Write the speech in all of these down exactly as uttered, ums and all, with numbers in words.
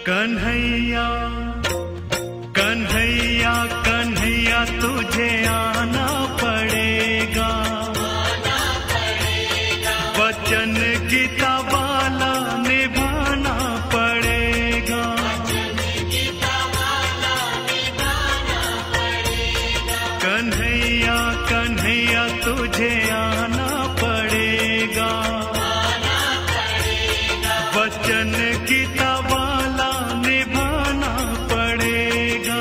कन्हैया कन्हैया कन्हैया तुझे आना पड़ेगा, वचन गीता वाला निभाना पड़ेगा। कन्हैया कन्हैया तुझे आना पड़ेगा, वचन गीता वाला निभाना पड़ेगा।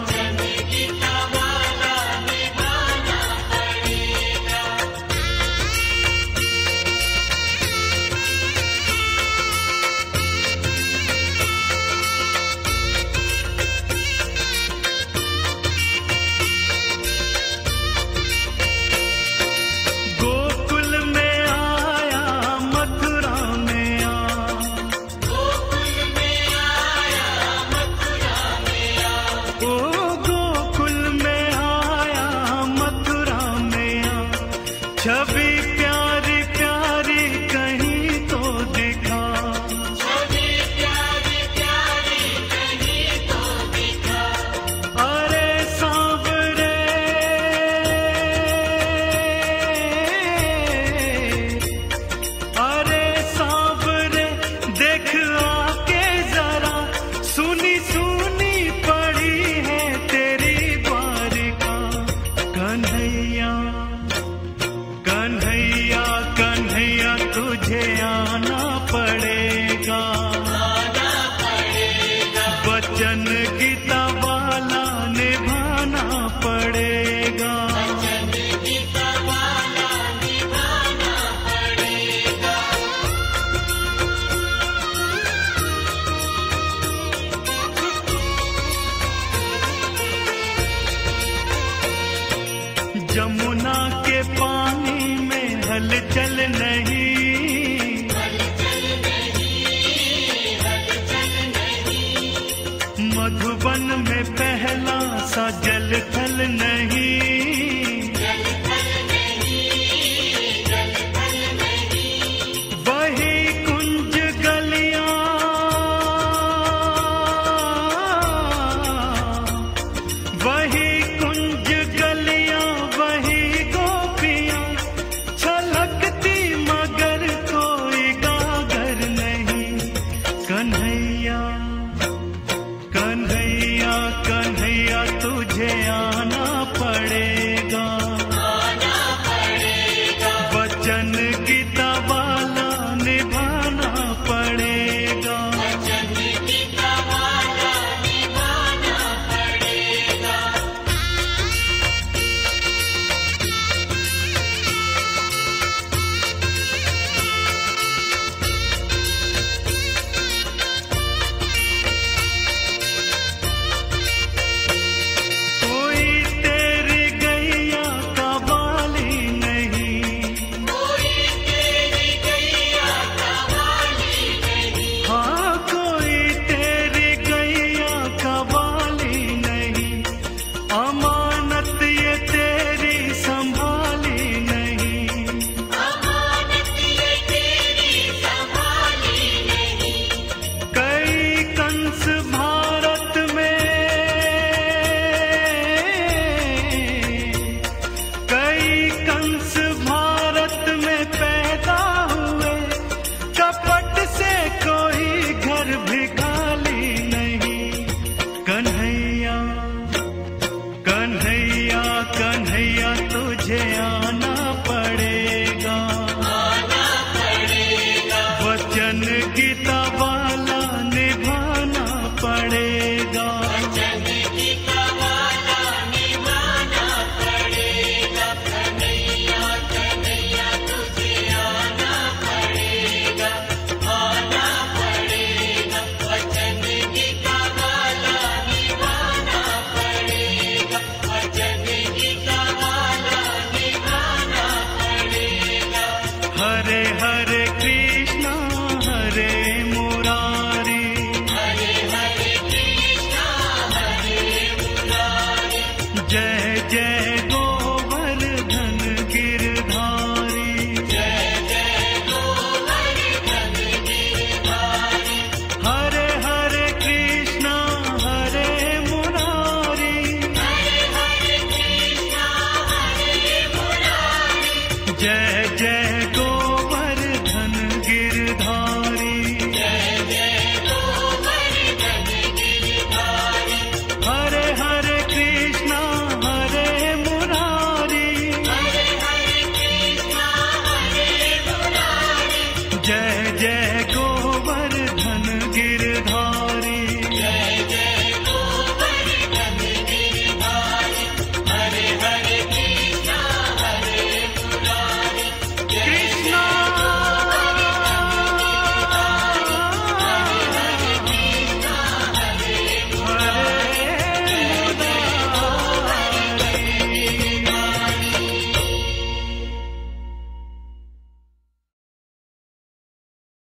गोकुल में आया मथुरा में आ, गोकुल में आया मथुरा में आ, ओ गोकुल में आया मथुरा में आ। छवि प्यारी प्यारी कहीं तो दिखा, छवि प्यारी प्यारी कहीं तो दिखा। अरे सांवरे अरे सांवरे देख आके जरा, सुनी सुनी पड़ी है तेरी द्वारिका। कन्हैया कन्हैया कन्हैया तुझे आना पड़ेगा, वचन गीता वाला निभाना पड़ेगा। जमुना के पानी में हलचल नहीं, मधुबन में पहला सा जल थल नहीं। वही कुंज गलियां वही कुंज गलियां वही गोपियां, छलकती मगर कोई गागर नहीं। कन्हैया कन्हैया कन्हैया तुझे आना पड़ेगा, वचन गीता वाला निभाना पड़ेगा। कोई तेरी गैया का वाली नहीं, कोई तेरी गैया का वाली नहीं। हाँ कोई तेरी गैया का वाली नहीं, अमानत ये तेरी संभाली नहीं, अमानत ये तेरी संभाली नहीं। कई कंस भा